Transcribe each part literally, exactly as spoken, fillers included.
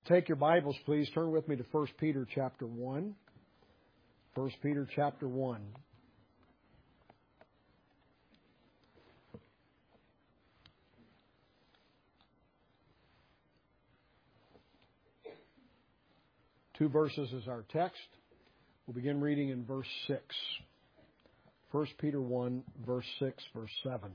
Take your Bibles, please. Turn with me to First Peter chapter one. First Peter chapter one. Two verses is our text. We'll begin reading in verse six. First Peter one, verse six, verse seven.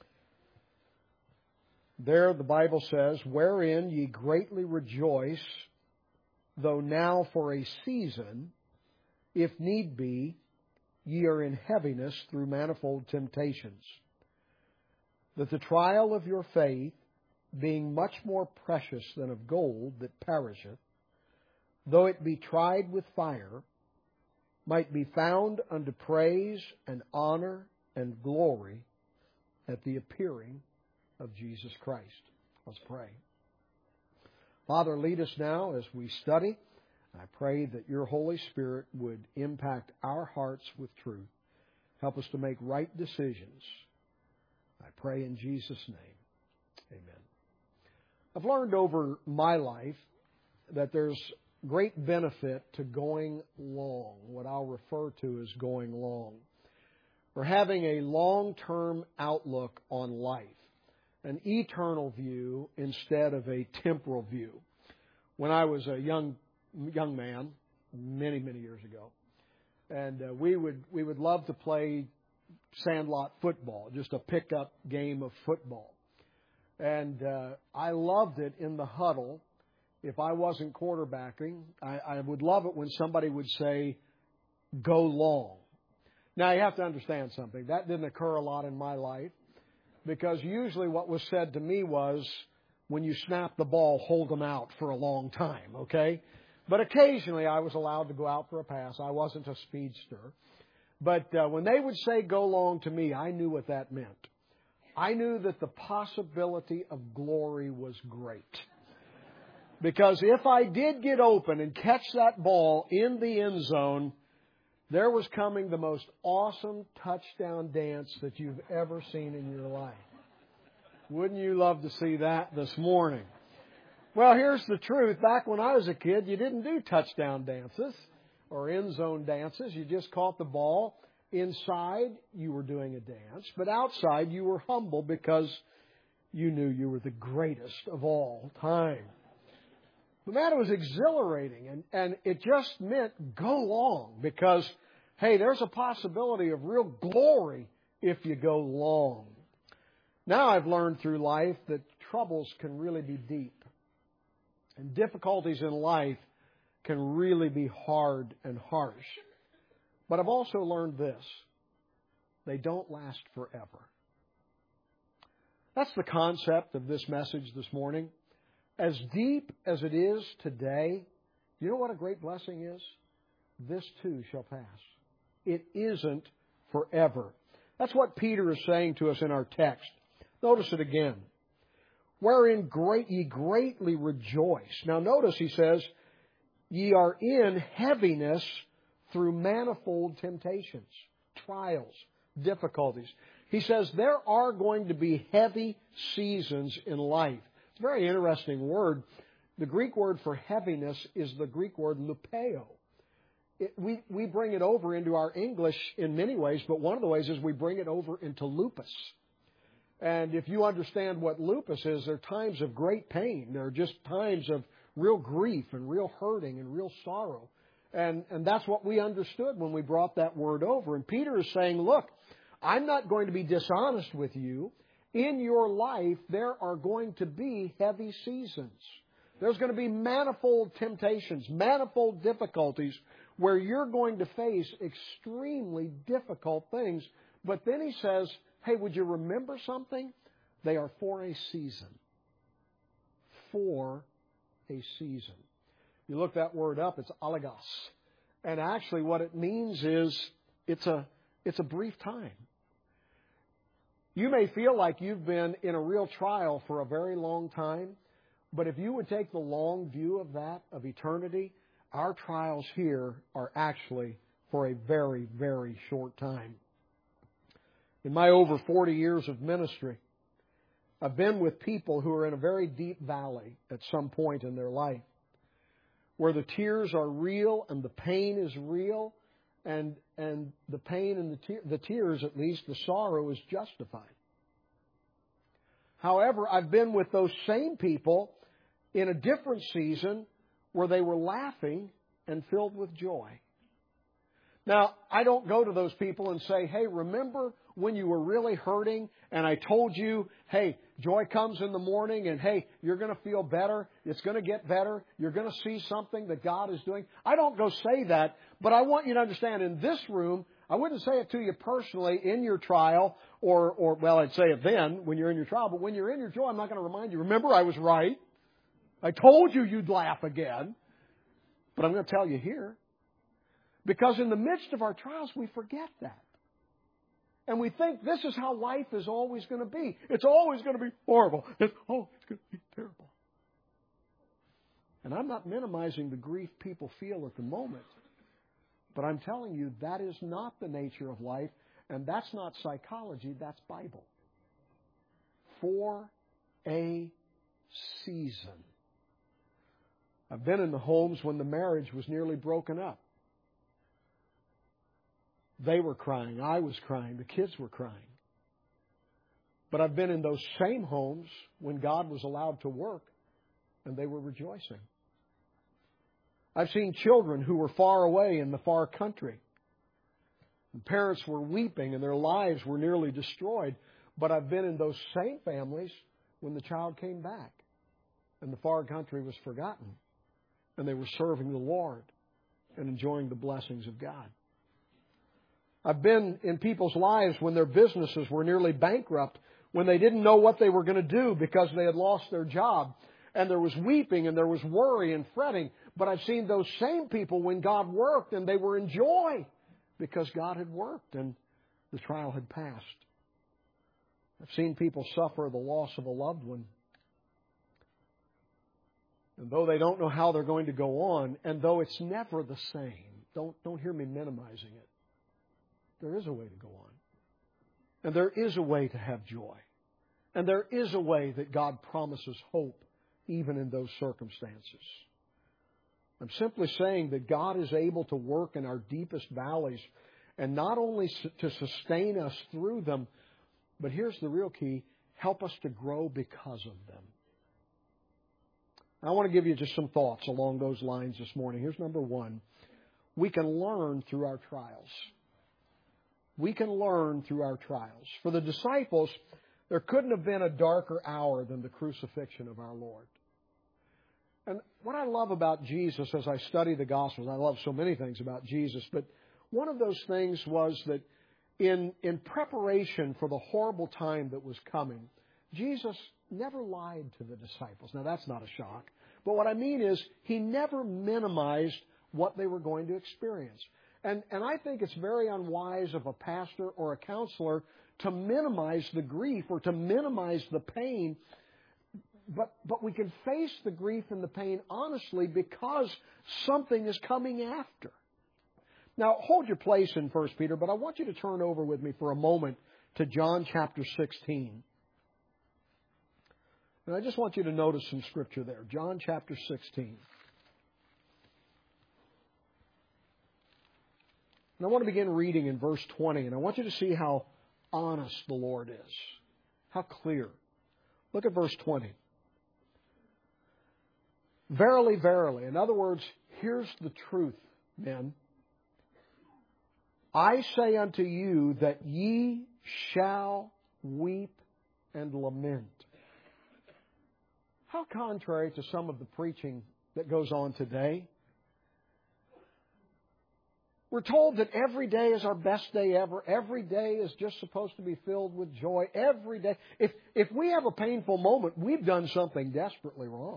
There the Bible says, "Wherein ye greatly rejoice, though now for a season, if need be, ye are in heaviness through manifold temptations, that the trial of your faith, being much more precious than of gold that perisheth, though it be tried with fire, might be found unto praise and honor and glory at the appearing of Jesus Christ." Let's pray. Father, lead us now as we study. I pray that your Holy Spirit would impact our hearts with truth. Help us to make right decisions. I pray in Jesus' name. Amen. I've learned over my life that there's great benefit to going long, what I'll refer to as going long, or having a long-term outlook on life, an eternal view instead of a temporal view. When I was a young young man, many, many years ago, and uh, we would we would love to play sandlot football, just a pickup game of football. And uh, I loved it in the huddle. If I wasn't quarterbacking, I, I would love it when somebody would say, "Go long." Now, you have to understand something. That didn't occur a lot in my life, because usually what was said to me was, when you snap the ball, hold them out for a long time, okay? But occasionally I was allowed to go out for a pass. I wasn't a speedster. But uh, when they would say "go long" to me, I knew what that meant. I knew that the possibility of glory was great. Because if I did get open and catch that ball in the end zone, there was coming the most awesome touchdown dance that you've ever seen in your life. Wouldn't you love to see that this morning? Well, here's the truth. Back when I was a kid, you didn't do touchdown dances or end zone dances. You just caught the ball. Inside, you were doing a dance. But outside, you were humble because you knew you were the greatest of all time. But man, it was exhilarating, and, and it just meant go long because, hey, there's a possibility of real glory if you go long. Now I've learned through life that troubles can really be deep, and difficulties in life can really be hard and harsh. But I've also learned this: they don't last forever. That's the concept of this message this morning. As deep as it is today, you know what a great blessing is? This too shall pass. It isn't forever. That's what Peter is saying to us in our text. Notice it again. Wherein great ye greatly rejoice. Now notice he says, ye are in heaviness through manifold temptations, trials, difficulties. He says there are going to be heavy seasons in life. It's a very interesting word. The Greek word for heaviness is the Greek word lupeo. It, we, we bring it over into our English in many ways, but one of the ways is we bring it over into lupus. And if you understand what lupus is, there are times of great pain. There are just times of real grief and real hurting and real sorrow. And, and that's what we understood when we brought that word over. And Peter is saying, look, I'm not going to be dishonest with you. In your life, there are going to be heavy seasons. There's going to be manifold temptations, manifold difficulties where you're going to face extremely difficult things. But then he says, hey, would you remember something? They are for a season. For a season. You look that word up, it's alagos. And actually what it means is it's a, it's a brief time. You may feel like you've been in a real trial for a very long time, but if you would take the long view of that, of eternity, our trials here are actually for a very, very short time. In my over forty years of ministry, I've been with people who are in a very deep valley at some point in their life. where the tears are real and the pain is real, and and the pain and the, te- the tears, at least, the sorrow is justified. However, I've been with those same people in a different season where they were laughing and filled with joy. Now, I don't go to those people and say, hey, remember when you were really hurting and I told you, hey, joy comes in the morning and, hey, you're going to feel better. It's going to get better. You're going to see something that God is doing. I don't go say that, but I want you to understand in this room, I wouldn't say it to you personally in your trial or, or well, I'd say it then when you're in your trial, but when you're in your joy, I'm not going to remind you, remember I was right. I told you you'd laugh again, but I'm going to tell you here. Because in the midst of our trials, we forget that. And we think this is how life is always going to be. It's always going to be horrible. It's, oh, it's going to be terrible. And I'm not minimizing the grief people feel at the moment. But I'm telling you, that is not the nature of life. And that's not psychology, that's Bible. For a season. I've been in the homes when the marriage was nearly broken up. They were crying. I was crying. The kids were crying. But I've been in those same homes when God was allowed to work and they were rejoicing. I've seen children who were far away in the far country. And parents were weeping and their lives were nearly destroyed. But I've been in those same families when the child came back and the far country was forgotten and they were serving the Lord and enjoying the blessings of God. I've been in people's lives when their businesses were nearly bankrupt, when they didn't know what they were going to do because they had lost their job. And there was weeping and there was worry and fretting. But I've seen those same people when God worked and they were in joy because God had worked and the trial had passed. I've seen people suffer the loss of a loved one. And though they don't know how they're going to go on, and though it's never the same, don't, don't hear me minimizing it. There is a way to go on. And there is a way to have joy. And there is a way that God promises hope even in those circumstances. I'm simply saying that God is able to work in our deepest valleys and not only to sustain us through them, but here's the real key, help us to grow because of them. I want to give you just some thoughts along those lines this morning. Here's number one. We can learn through our trials. We can learn through our trials. For the disciples, there couldn't have been a darker hour than the crucifixion of our Lord. And what I love about Jesus as I study the Gospels, I love so many things about Jesus, but one of those things was that in, in preparation for the horrible time that was coming, Jesus never lied to the disciples. Now, that's not a shock. But what I mean is, He never minimized what they were going to experience. And, and I think it's very unwise of a pastor or a counselor to minimize the grief or to minimize the pain. But, but we can face the grief and the pain honestly because something is coming after. Now, hold your place in First Peter, but I want you to turn over with me for a moment to John chapter sixteen. And I just want you to notice some scripture there. John chapter sixteen. And I want to begin reading in verse twenty, and I want you to see how honest the Lord is. How clear. Look at verse twenty. Verily, verily. In other words, here's the truth, men. I say unto you that ye shall weep and lament. How contrary to some of the preaching that goes on today. We're told that every day is our best day ever. Every day is just supposed to be filled with joy. Every day. If, if we have a painful moment, we've done something desperately wrong.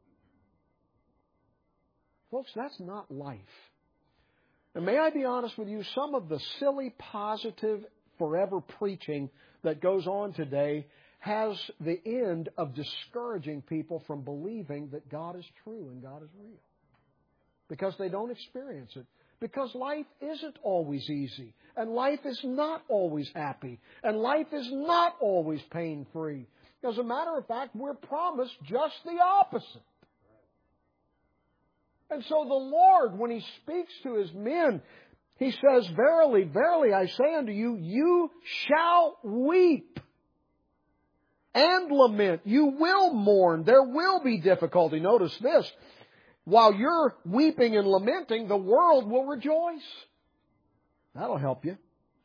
Folks, that's not life. And may I be honest with you, some of the silly, positive, forever preaching that goes on today has the end of discouraging people from believing that God is true and God is real. Because they don't experience it. Because life isn't always easy. And life is not always happy. And life is not always pain-free. As a matter of fact, we're promised just the opposite. And so the Lord, when He speaks to His men, He says, verily, verily, I say unto you, you shall weep and lament. You will mourn. There will be difficulty. Notice this. While you're weeping and lamenting, the world will rejoice. That'll help you.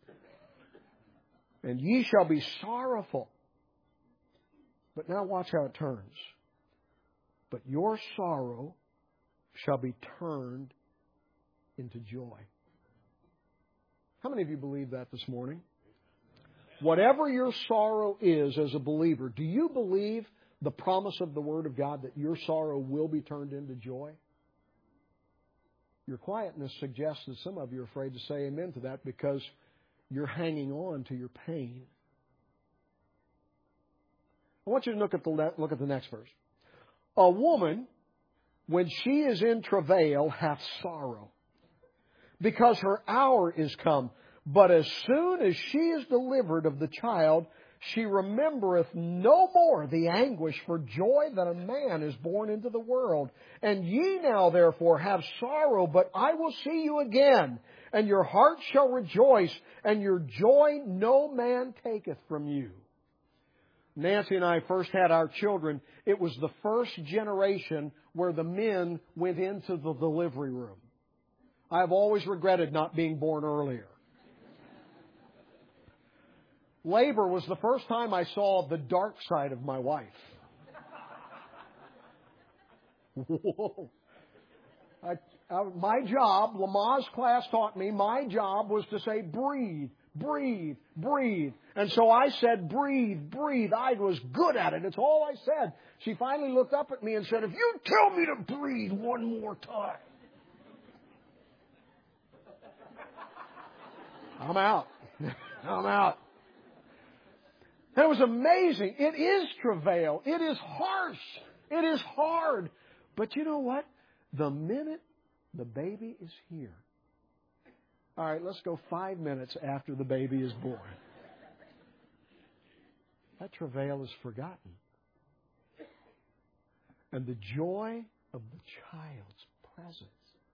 And ye shall be sorrowful. But now watch how it turns. But your sorrow shall be turned into joy. How many of you believe that this morning? Whatever your sorrow is as a believer, do you believe the promise of the Word of God that your sorrow will be turned into joy? Your quietness suggests that some of you are afraid to say amen to that because you're hanging on to your pain. I want you to look at the, look at the next verse. A woman, when she is in travail, hath sorrow, because her hour is come. But as soon as she is delivered of the child, she remembereth no more the anguish for joy that a man is born into the world. And ye now therefore have sorrow, but I will see you again, and your heart shall rejoice, and your joy no man taketh from you. Nancy and I first had our children. It was the first generation where the men went into the delivery room. I've always regretted not being born earlier. Labor was the first time I saw the dark side of my wife. Whoa. I, I, my job, Lamaze class taught me, my job was to say, breathe, breathe, breathe. And so I said, breathe, breathe. I was good at it. It's all I said. She finally looked up at me and said, if you tell me to breathe one more time, I'm out. I'm out. And it was amazing. It is travail. It is harsh. It is hard. But you know what? The minute the baby is here. All right, let's go five minutes after the baby is born. That travail is forgotten. And the joy of the child's presence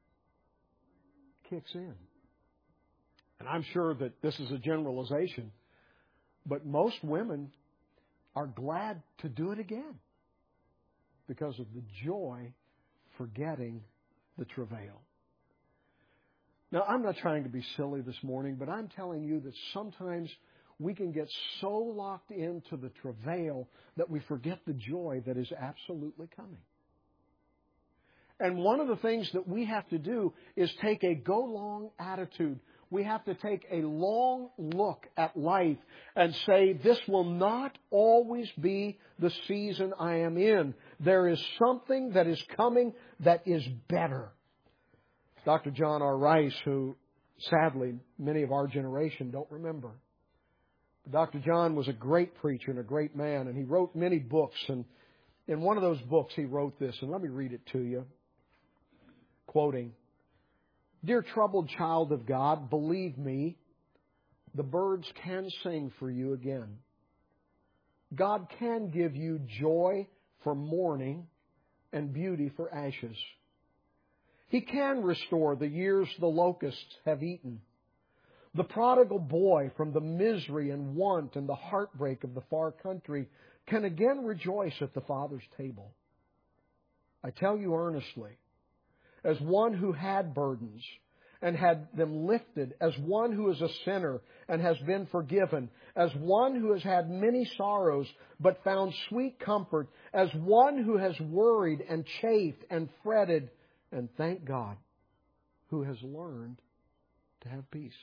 kicks in. And I'm sure that this is a generalization, but most women are glad to do it again because of the joy forgetting the travail. Now, I'm not trying to be silly this morning, but I'm telling you that sometimes we can get so locked into the travail that we forget the joy that is absolutely coming. And one of the things that we have to do is take a go-long attitude. We have to take a long look at life and say, this will not always be the season I am in. There is something that is coming that is better. Doctor John R. Rice, who sadly many of our generation don't remember. Doctor John was a great preacher and a great man, and he wrote many books. And in one of those books he wrote this, and let me read it to you, quoting, Dear troubled child of God, believe me, the birds can sing for you again. God can give you joy for mourning and beauty for ashes. He can restore the years the locusts have eaten. The prodigal boy from the misery and want and the heartbreak of the far country can again rejoice at the Father's table. I tell you earnestly, as one who had burdens and had them lifted, as one who is a sinner and has been forgiven, as one who has had many sorrows but found sweet comfort, as one who has worried and chafed and fretted, and thank God, who has learned to have peace.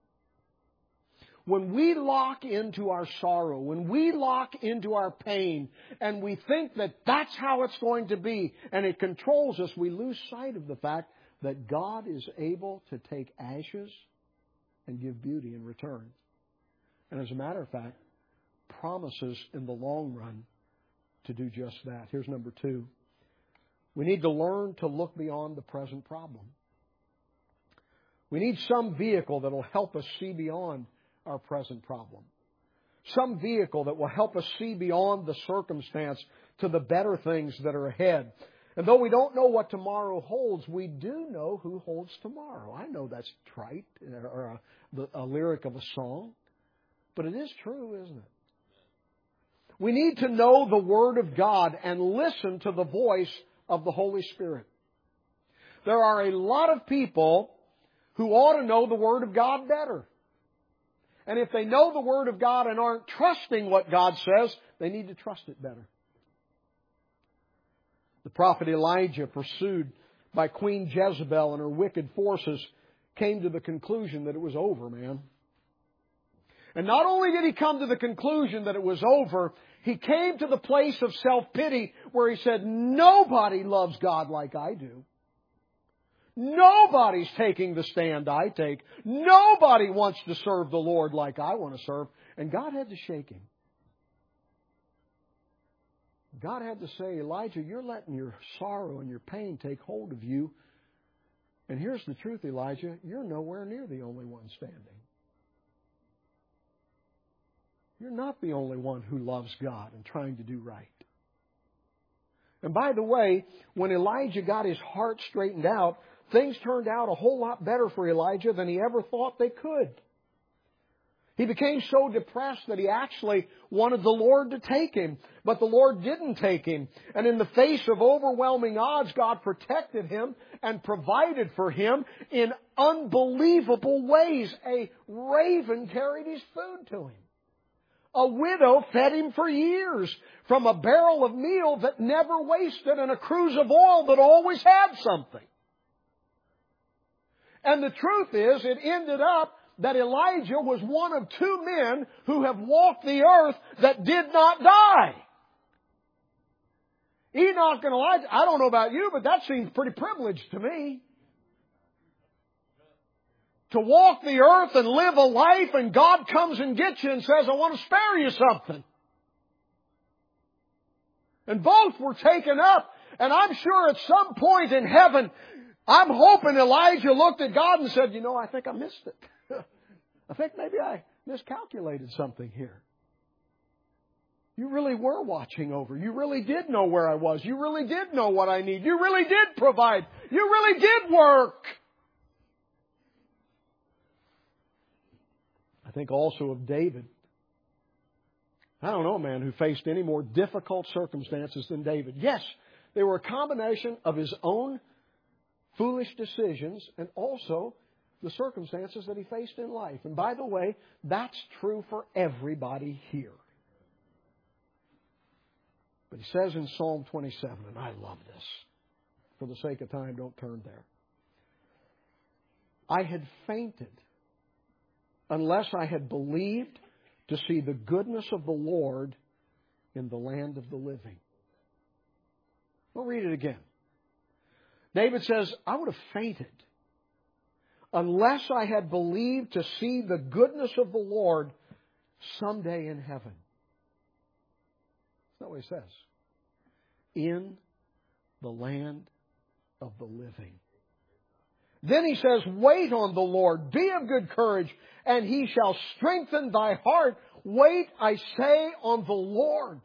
When we lock into our sorrow, when we lock into our pain, and we think that that's how it's going to be, and it controls us, we lose sight of the fact that God is able to take ashes and give beauty in return. And as a matter of fact, promises in the long run to do just that. Here's number two. We need to learn to look beyond the present problem. We need some vehicle that will help us see beyond our present problem. Some vehicle that will help us see beyond the circumstance to the better things that are ahead. And though we don't know what tomorrow holds, we do know who holds tomorrow. I know that's trite, or a, a lyric of a song, but it is true, isn't it? We need to know the Word of God and listen to the voice of the Holy Spirit. There are a lot of people who ought to know the Word of God better. And if they know the Word of God and aren't trusting what God says, they need to trust it better. The prophet Elijah, pursued by Queen Jezebel and her wicked forces, came to the conclusion that it was over, man. And not only did he come to the conclusion that it was over, he came to the place of self-pity where he said, nobody loves God like I do. Nobody's taking the stand I take. Nobody wants to serve the Lord like I want to serve. And God had to shake him. God had to say, Elijah, you're letting your sorrow and your pain take hold of you. And here's the truth, Elijah. You're nowhere near the only one standing. You're not the only one who loves God and trying to do right. And by the way, when Elijah got his heart straightened out, things turned out a whole lot better for Elijah than he ever thought they could. He became so depressed that he actually wanted the Lord to take him. But the Lord didn't take him. And in the face of overwhelming odds, God protected him and provided for him in unbelievable ways. A raven carried his food to him. A widow fed him for years from a barrel of meal that never wasted and a cruse of oil that always had something. And the truth is, it ended up that Elijah was one of two men who have walked the earth that did not die. Enoch and Elijah, I don't know about you, but that seems pretty privileged to me. To walk the earth and live a life and God comes and gets you and says, I want to spare you something. And both were taken up. And I'm sure at some point in heaven, I'm hoping Elijah looked at God and said, you know, I think I missed it. I think maybe I miscalculated something here. You really were watching over. You really did know where I was. You really did know what I need. You really did provide. You really did work. I think also of David. I don't know a man who faced any more difficult circumstances than David. Yes, they were a combination of his own foolish decisions and also the circumstances that he faced in life. And by the way, that's true for everybody here. But he says in Psalm twenty-seven, and I love this. For the sake of time, don't turn there. I had fainted unless I had believed to see the goodness of the Lord in the land of the living. We'll read it again. David says, I would have fainted unless I had believed to see the goodness of the Lord someday in heaven. That's not what he says. In the land of the living. Then he says, wait on the Lord, be of good courage, and He shall strengthen thy heart. Wait, I say, on the Lord.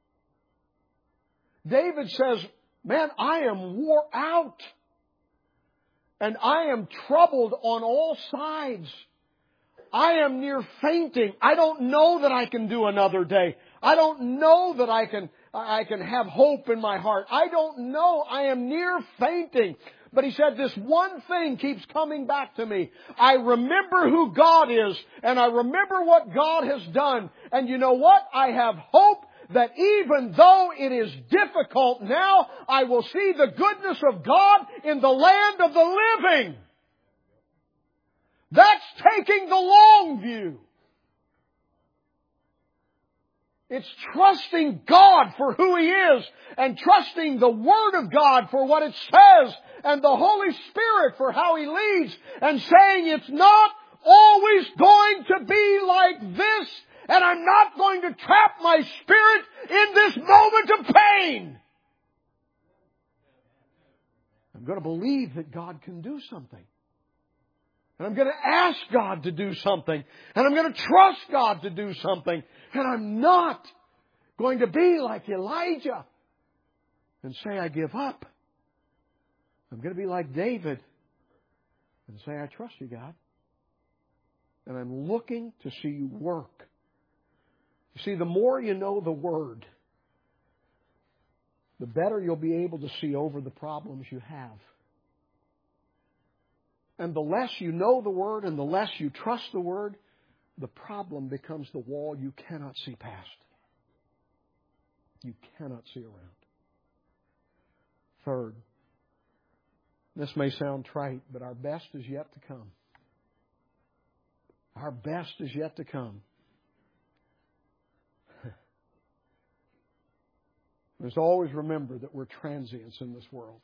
David says, man, I am wore out. And I am troubled on all sides. I am near fainting. I don't know that I can do another day. I don't know that I can, I can have hope in my heart. I don't know. I am near fainting. But he said this one thing keeps coming back to me. I remember who God is, and I remember what God has done. And you know what? I have hope that even though it is difficult now, I will see the goodness of God in the land of the living. That's taking the long view. It's trusting God for who He is and trusting the Word of God for what it says and the Holy Spirit for how He leads and saying it's not always going to be like this. And I'm not going to trap my spirit in this moment of pain. I'm going to believe that God can do something. And I'm going to ask God to do something. And I'm going to trust God to do something. And I'm not going to be like Elijah and say I give up. I'm going to be like David and say, I trust you, God. And I'm looking to see you work. You see, the more you know the Word, the better you'll be able to see over the problems you have. And the less you know the Word and the less you trust the Word, the problem becomes the wall you cannot see past. You cannot see around. Third, this may sound trite, but our best is yet to come. Our best is yet to come. Let's always remember that we're transients in this world.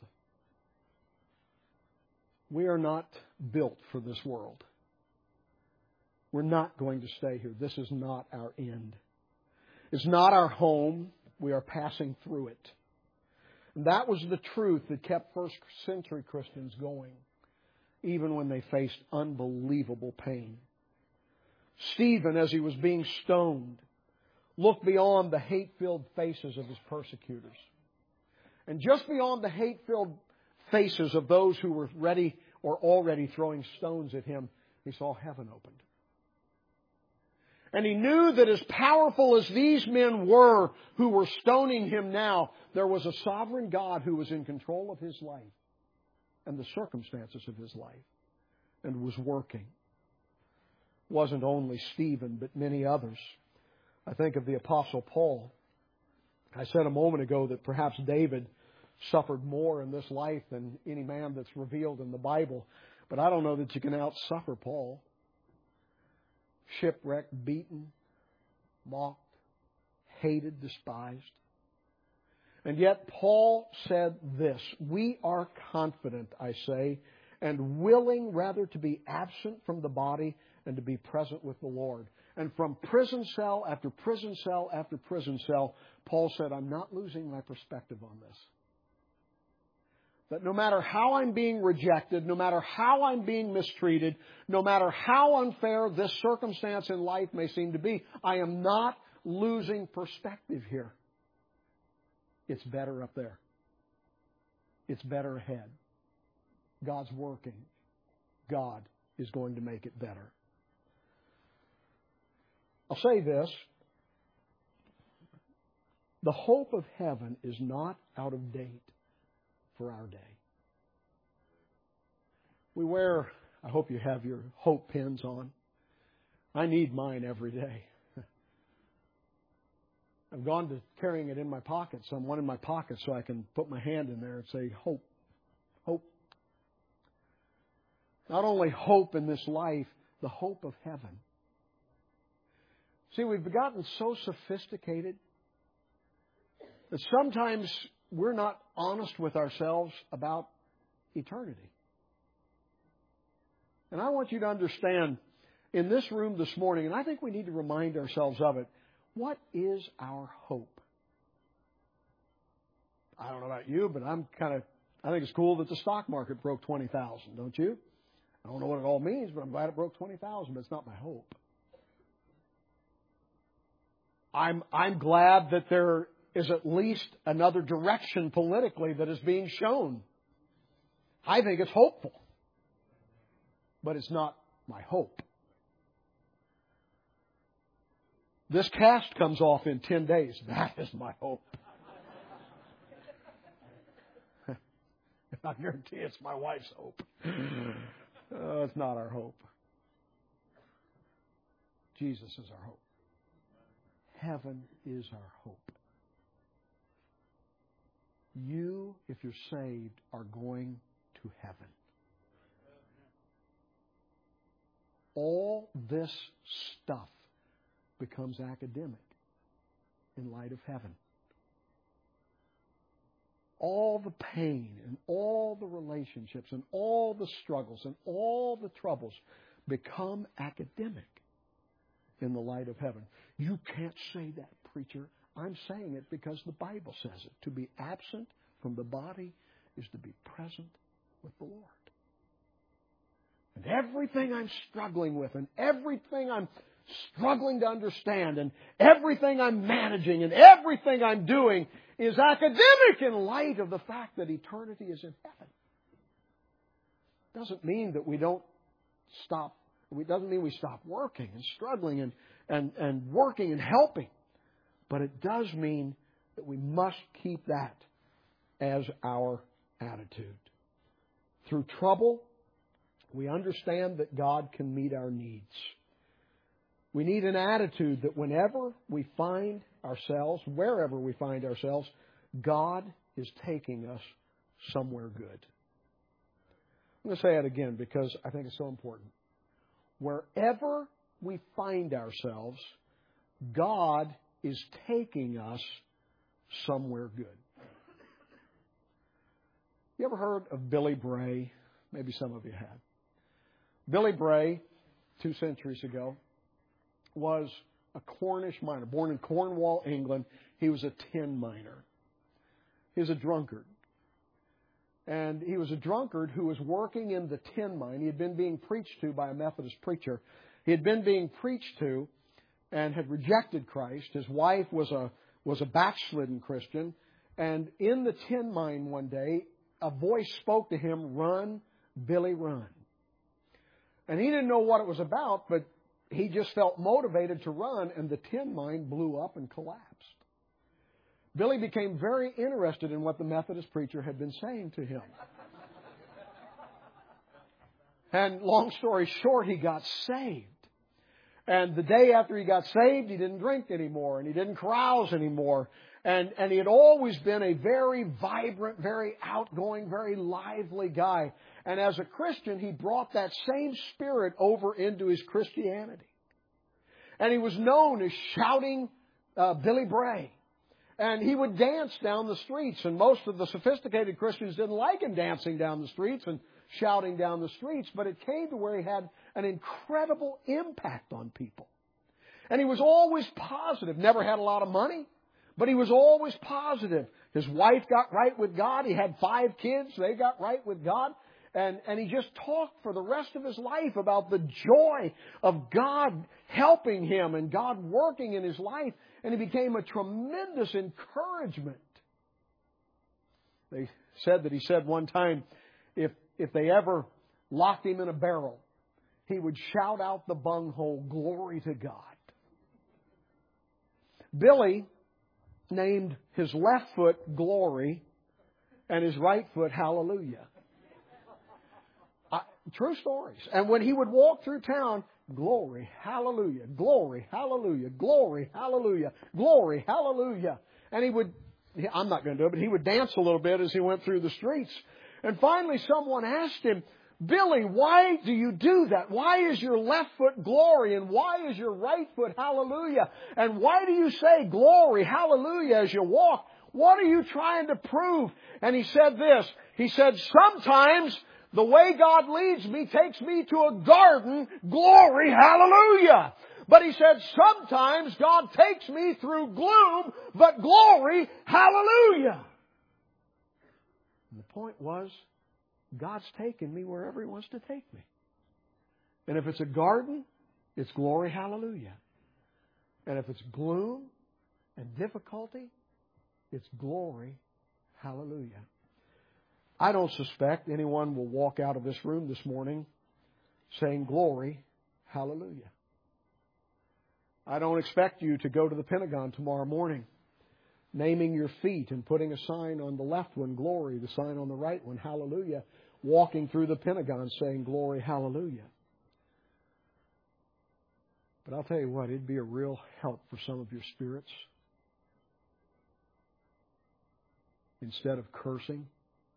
We are not built for this world. We're not going to stay here. This is not our end. It's not our home. We are passing through it. And that was the truth that kept first century Christians going, even when they faced unbelievable pain. Stephen, as he was being stoned, looked beyond the hate-filled faces of his persecutors. And just beyond the hate-filled faces of those who were ready or already throwing stones at him, he saw heaven opened. And he knew that as powerful as these men were who were stoning him now, there was a sovereign God who was in control of his life and the circumstances of his life and was working. It wasn't only Stephen, but many others. I think of the Apostle Paul. I said a moment ago that perhaps David suffered more in this life than any man that's revealed in the Bible. But I don't know that you can out-suffer Paul. Shipwrecked, beaten, mocked, hated, despised. And yet Paul said this, we are confident, I say, and willing rather to be absent from the body and to be present with the Lord. And from prison cell after prison cell after prison cell, Paul said, I'm not losing my perspective on this. That no matter how I'm being rejected, no matter how I'm being mistreated, no matter how unfair this circumstance in life may seem to be, I am not losing perspective here. It's better up there. It's better ahead. God's working. God is going to make it better. I'll say this. The hope of heaven is not out of date for our day. We wear, I hope you have your hope pins on. I need mine every day. I've gone to carrying it in my pocket, so I'm one in my pocket so I can put my hand in there and say, hope, hope. Not only hope in this life, the hope of heaven. See, we've gotten so sophisticated that sometimes we're not honest with ourselves about eternity. And I want you to understand, in this room this morning, and I think we need to remind ourselves of it, what is our hope? I don't know about you, but I'm kind of, I think it's cool that the stock market broke twenty thousand, don't you? I don't know what it all means, but I'm glad it broke twenty thousand, but it's not my hope. I'm, I'm glad that there is at least another direction politically that is being shown. I think it's hopeful. But it's not my hope. This cast comes off in ten days. That is my hope. I guarantee it's my wife's hope. Uh, it's not our hope. Jesus is our hope. Heaven is our hope. You, if you're saved, are going to heaven. All this stuff becomes academic in light of heaven. All the pain and all the relationships and all the struggles and all the troubles become academic in the light of heaven. You can't say that, preacher. I'm saying it because the Bible says it. To be absent from the body is to be present with the Lord. And everything I'm struggling with and everything I'm struggling to understand and everything I'm managing and everything I'm doing is academic in light of the fact that eternity is in heaven. doesn't mean that we don't stop. It doesn't mean we stop working and struggling and, and, and working and helping. But it does mean that we must keep that as our attitude. Through trouble, we understand that God can meet our needs. We need an attitude that whenever we find ourselves, wherever we find ourselves, God is taking us somewhere good. I'm going to say it again because I think it's so important. Wherever we find ourselves, God is taking us somewhere good. You ever heard of Billy Bray? Maybe some of you have. Billy Bray, two centuries ago, was a Cornish miner. Born in Cornwall, England, he was a tin miner. He was a drunkard. And he was a drunkard who was working in the tin mine. He had been being preached to by a Methodist preacher. He had been being preached to and had rejected Christ. His wife was a was a backslidden Christian. And in the tin mine one day, a voice spoke to him, "Run, Billy, run." And he didn't know what it was about, but he just felt motivated to run, and the tin mine blew up and collapsed. Billy became very interested in what the Methodist preacher had been saying to him. And long story short, he got saved. And the day after he got saved, he didn't drink anymore, and he didn't carouse anymore. And, and he had always been a very vibrant, very outgoing, very lively guy. And as a Christian, he brought that same spirit over into his Christianity. And he was known as Shouting uh, Billy Bray. And he would dance down the streets. And most of the sophisticated Christians didn't like him dancing down the streets and shouting down the streets. But it came to where he had an incredible impact on people. And he was always positive. Never had a lot of money, but he was always positive. His wife got right with God. He had five kids. They got right with God. And, and he just talked for the rest of his life about the joy of God helping him and God working in his life. And he became a tremendous encouragement. They said that he said one time, if, if they ever locked him in a barrel, he would shout out the bunghole, "Glory to God." Billy named his left foot Glory and his right foot Hallelujah. I, true stories. And when he would walk through town, "Glory, Hallelujah, Glory, Hallelujah, Glory, Hallelujah, Glory, Hallelujah." And he would, I'm not going to do it, but he would dance a little bit as he went through the streets. And finally someone asked him, "Billy, why do you do that? Why is your left foot Glory and why is your right foot Hallelujah? And why do you say Glory, Hallelujah as you walk? What are you trying to prove?" And he said this. He said, "Sometimes the way God leads me takes me to a garden, glory, hallelujah. But," he said, "sometimes God takes me through gloom, but glory, hallelujah." And the point was, God's taken me wherever He wants to take me. And if it's a garden, it's glory, hallelujah. And if it's gloom and difficulty, it's glory, hallelujah. I don't suspect anyone will walk out of this room this morning saying glory, hallelujah. I don't expect you to go to the Pentagon tomorrow morning naming your feet and putting a sign on the left one, glory, the sign on the right one, hallelujah, walking through the Pentagon saying glory, hallelujah. But I'll tell you what, it'd be a real help for some of your spirits. Instead of cursing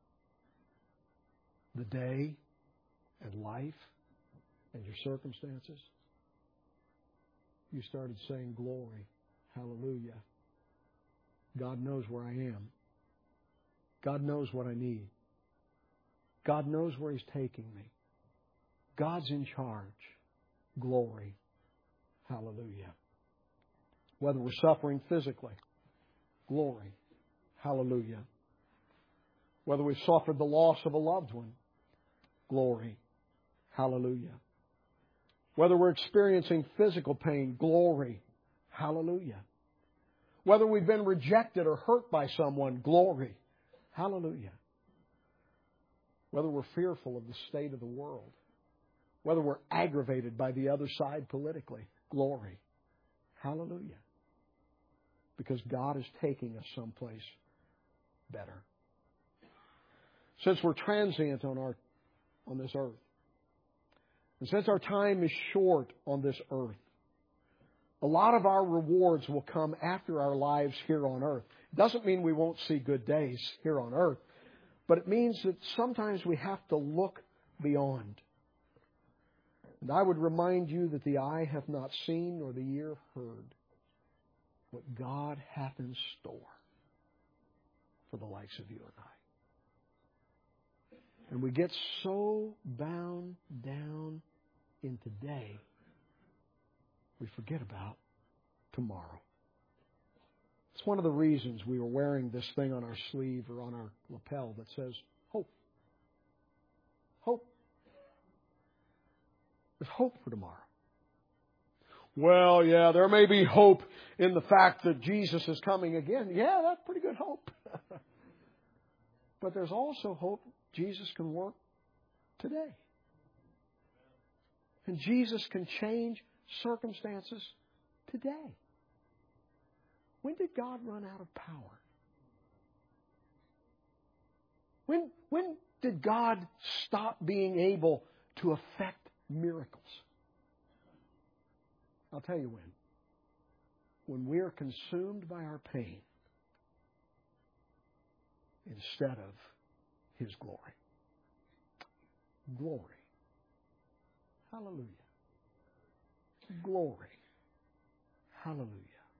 the day and life and your circumstances, you started saying glory, hallelujah. God knows where I am. God knows what I need. God knows where He's taking me. God's in charge. Glory, hallelujah. Whether we're suffering physically, glory, hallelujah. Whether we've suffered the loss of a loved one, glory, hallelujah. Whether we're experiencing physical pain, glory, hallelujah. Whether we've been rejected or hurt by someone, glory, hallelujah. whether we're fearful of the state of the world, whether we're aggravated by the other side politically. Glory. Hallelujah. Because God is taking us someplace better. Since we're transient on our on this earth, and since our time is short on this earth, a lot of our rewards will come after our lives here on earth. It doesn't mean we won't see good days here on earth, but it means that sometimes we have to look beyond. And I would remind you that the eye hath not seen nor the ear heard what God hath in store for the likes of you and I. And we get so bound down in today, we forget about tomorrow. It's one of the reasons we were wearing this thing on our sleeve or on our lapel that says, hope. Hope. There's hope for tomorrow. Well, yeah, there may be hope in the fact that Jesus is coming again. Yeah, that's pretty good hope. But there's also hope Jesus can work today. And Jesus can change circumstances today. When did God run out of power? When, when did God stop being able to effect miracles? I'll tell you when. When we are consumed by our pain instead of His glory. Glory. Hallelujah. Glory. Hallelujah.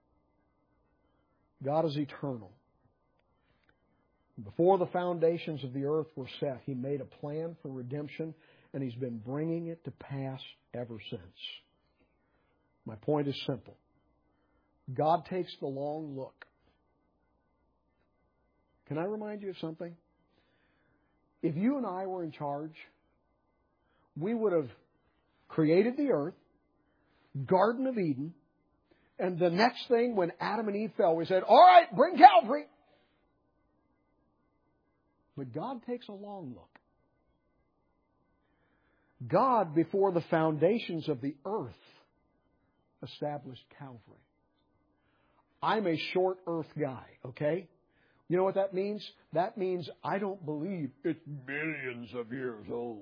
God is eternal. Before the foundations of the earth were set, He made a plan for redemption, and He's been bringing it to pass ever since. My point is simple. God takes the long look. Can I remind you of something? If you and I were in charge, we would have created the earth, Garden of Eden, and the next thing when Adam and Eve fell, we said, all right, bring Calvary. But God takes a long look. God, before the foundations of the earth, established Calvary. I'm a short earth guy, okay? You know what that means? That means I don't believe it's billions of years old.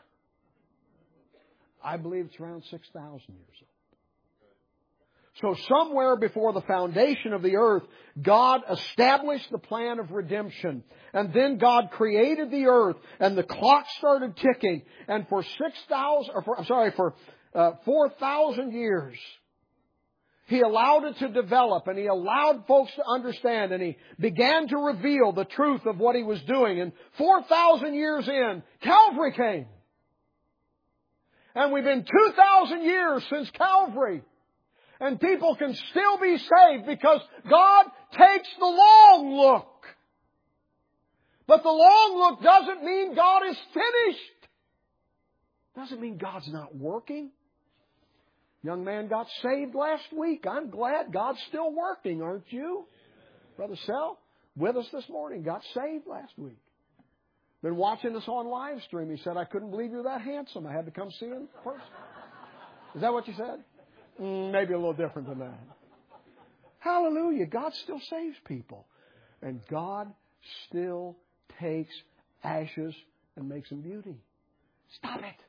I believe it's around six thousand years old. So somewhere before the foundation of the earth, God established the plan of redemption. And then God created the earth, and the clock started ticking. And for six thousand, or for, I'm sorry, for uh, four thousand years, He allowed it to develop, and He allowed folks to understand, and He began to reveal the truth of what He was doing. And four thousand years in, Calvary came. And we've been two thousand years since Calvary. And people can still be saved because God takes the long look. But the long look doesn't mean God is finished. Doesn't mean God's not working. Young man got saved last week. I'm glad God's still working, aren't you? Brother Sel, with us this morning, got saved last week. Been watching us on live stream. He said, I couldn't believe you're that handsome. I had to come see him first. Is that what you said? Mm, maybe a little different than that. Hallelujah. God still saves people. And God still takes ashes and makes them beauty. Stop it.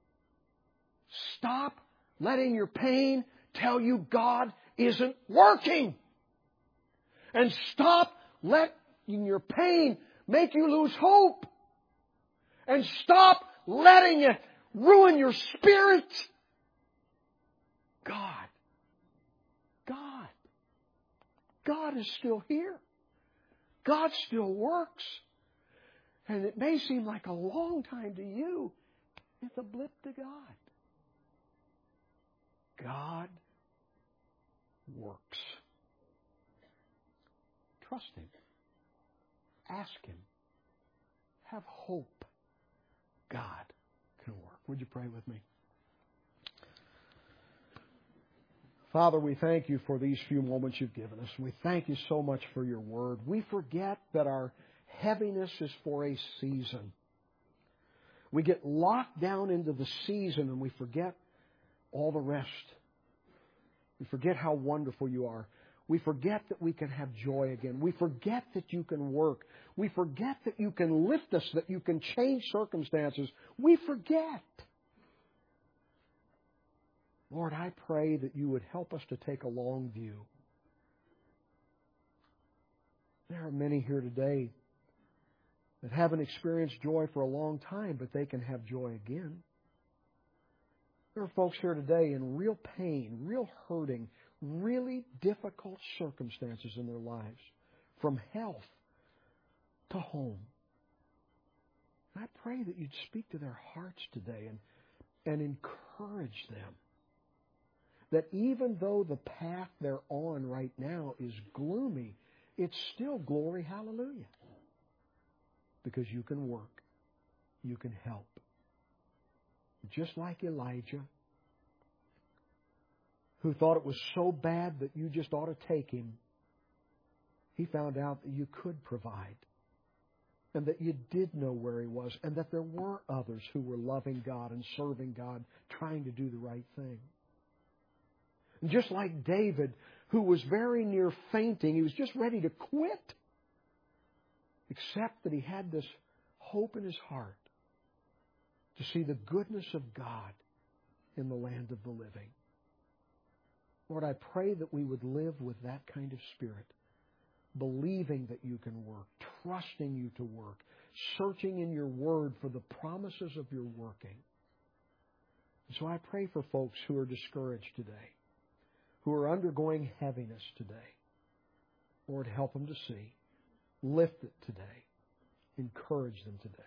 Stop letting your pain tell you God isn't working. And stop letting your pain make you lose hope. And stop letting it ruin your spirit. God. God. God is still here. God still works. And it may seem like a long time to you. It's a blip to God. God works. Trust Him. Ask Him. Have hope. God can work. Would you pray with me? Father, we thank You for these few moments You've given us. We thank You so much for Your Word. We forget that our heaviness is for a season. We get locked down into the season and we forget all the rest. We forget how wonderful you are. We forget that we can have joy again. We forget that you can work. We forget that you can lift us, that you can change circumstances. We forget. Lord, I pray that you would help us to take a long view. There are many here today that haven't experienced joy for a long time, but they can have joy again. There are folks here today in real pain, real hurting, really difficult circumstances in their lives, from health to home. And I pray that you'd speak to their hearts today and, and encourage them that even though the path they're on right now is gloomy, it's still glory, hallelujah. Because you can work. You can help. Just like Elijah, who thought it was so bad that you just ought to take him, he found out that you could provide. And that you did know where he was. And that there were others who were loving God and serving God, trying to do the right thing. And just like David, who was very near fainting, he was just ready to quit. Except that he had this hope in his heart to see the goodness of God in the land of the living. Lord, I pray that we would live with that kind of spirit, believing that you can work, trusting you to work, searching in your word for the promises of your working. And so I pray for folks who are discouraged today, who are undergoing heaviness today. Lord, help them to see. Lift it today. Encourage them today.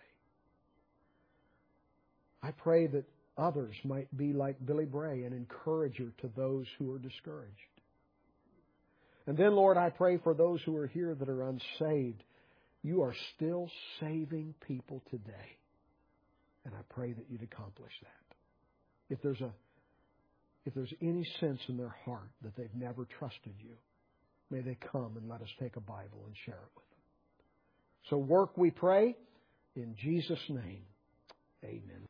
I pray that others might be like Billy Bray, an encourager to those who are discouraged. And then, Lord, I pray for those who are here that are unsaved. You are still saving people today. And I pray that you'd accomplish that. If there's a If there's any sense in their heart that they've never trusted you, may they come and let us take a Bible and share it with them. So work, we pray, in Jesus' name. Amen.